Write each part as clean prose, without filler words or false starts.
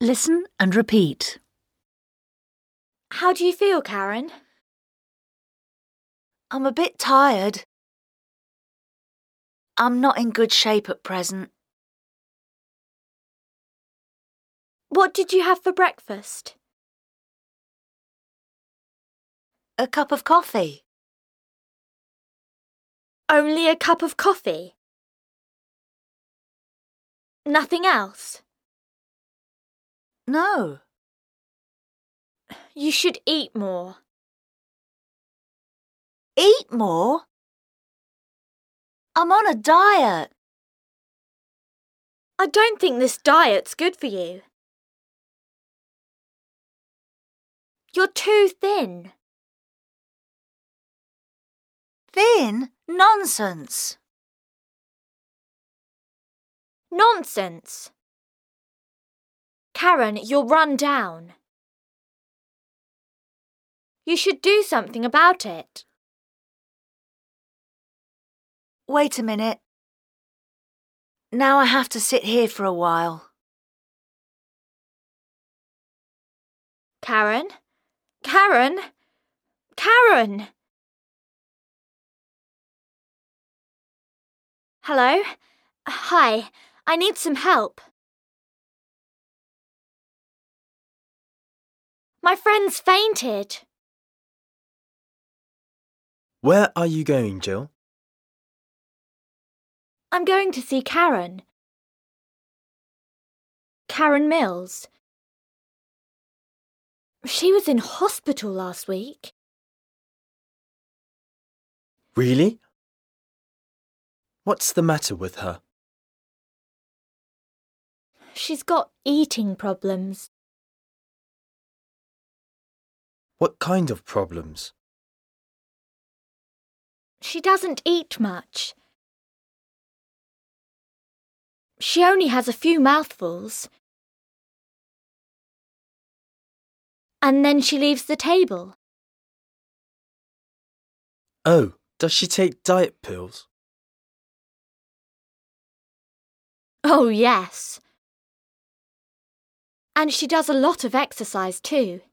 Listen and repeat. How do you feel, Karen? I'm a bit tired. I'm not in good shape at present. What did you have for breakfast? A cup of coffee. Only a cup of coffee? Nothing else? No. You should eat more. Eat more? I'm on a diet. I don't think this diet's good for you. You're too thin. Thin? Nonsense. Nonsense. Karen, you're run down. You should do something about it. Wait a minute. Now I have to sit here for a while. Karen? Karen? Karen! Hello? Hi, I need some help. My friend's fainted. Where are you going, Jill? I'm going to see Karen. Karen Mills. She was in hospital last week. Really? What's the matter with her? She's got eating problems. What kind of problems? She doesn't eat much. She only has a few mouthfuls. And then she leaves the table. Oh, does she take diet pills? Oh, yes. And she does a lot of exercise too.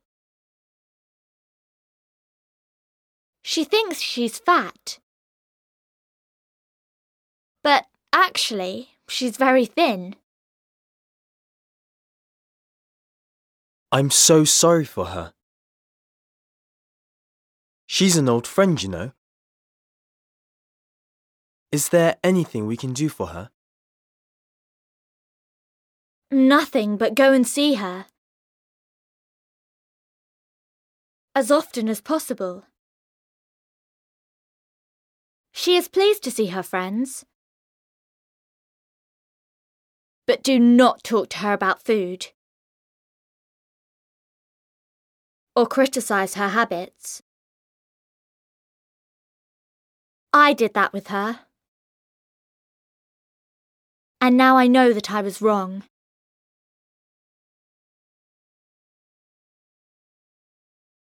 She thinks she's fat. But actually, she's very thin. I'm so sorry for her. She's an old friend, you know. Is there anything we can do for her? Nothing but go and see her. As often as possible. She is pleased to see her friends. But do not talk to her about food. Or criticise her habits. I did that with her. And now I know that I was wrong.